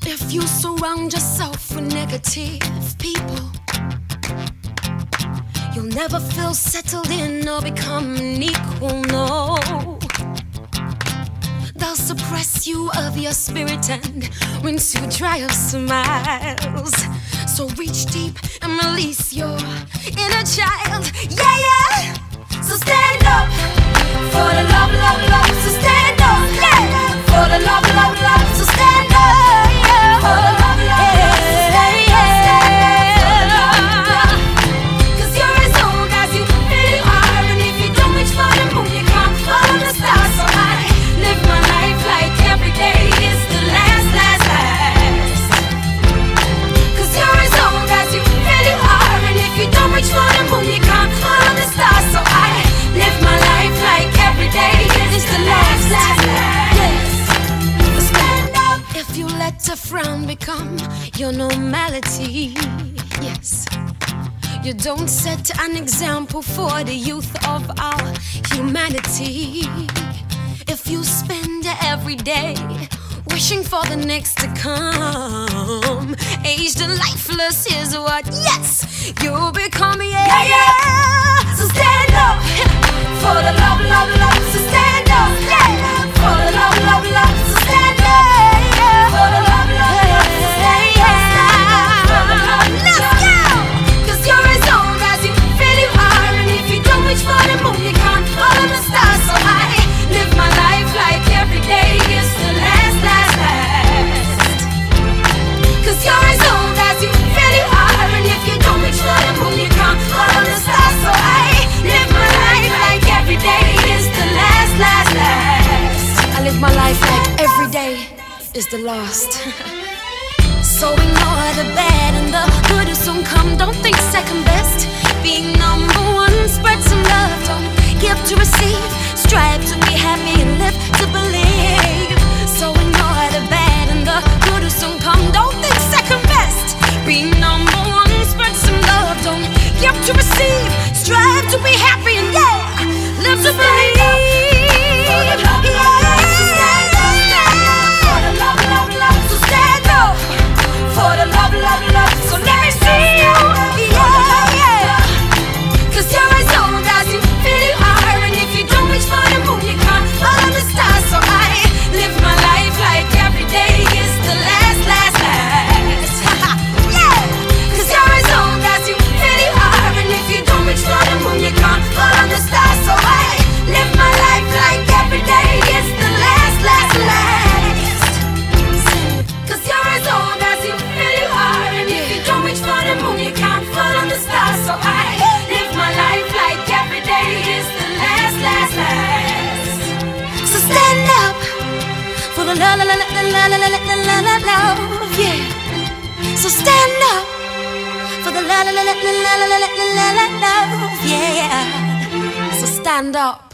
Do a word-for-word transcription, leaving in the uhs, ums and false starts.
If you surround yourself with negative people, you'll never feel settled in or become an equal, no. They'll suppress you of your spirit and rinse you dry of smiles. So reach deep and release your inner child, yeah, yeah. So stand up for the love, love, love. So stand up, yeah, for the love, love, love. So stand up, yeah, for the love, love, love. So stand up, stand up for the love, love. 'Cause you're as old as you really are, and if you don't reach for the moon, you can't follow the stars. So I live my life like every day is the last, last, last. 'Cause you're as old as you really are, and if you don't reach for the moon, you can't follow the stars. So I live my life like every day is the last, last, last. Yes. Stand up. If you let a frown become your normality, yes, you don't set an example for the youth of our humanity. If you spend every day wishing for the next to come, aged and lifeless is what, yes, you'll become, yeah, yeah, yeah. So stand up for the love, love, love. So stand up, yeah, for the love, love, love. So stand up, yeah, for the love, love, love. So stand up, stand up for the love, let's go. 'Cause you're as old as you really are, and if you don't reach for the moon, you can't follow the stars. So I live my life like every day is the last, last, last. 'Cause you're as old as you really are, and if you don't reach for the moon, you can't follow the stars. So I live my life like every day is the last, last, last. I live my life like every day is the last. So ignore the bad and the good will soon come. Don't think second best. Being number one, spread some love. Don't give to receive. Strive to be happy and live to believe. So ignore the bad and the good will soon come. Don't think second best. Be number one, spread some love. Don't give to receive. Strive to be happy and yeah, live to believe. For the love, love, love. So stand up, stand up for the love, love, love. So stand up for the love, love, love. So let me see you, yeah, yeah. 'Cause you're as old as you really are, and if you don't reach for the moon, you can't follow the stars. So I live my life like every day is the last, last, last. Yeah. 'Cause you're as old as you really are, and if you don't reach for the moon, you can't follow the stars. So I live my life like every day is the last, last, last. 'Cause you're as old as you really are, and if you don't reach for the moon, you can't follow the stars. So I live my life like every day is the last, last, last. So stand up for the la la la la la la la la la la love, yeah. So stand up for the la la la la la la la la la la love, yeah. So stand up.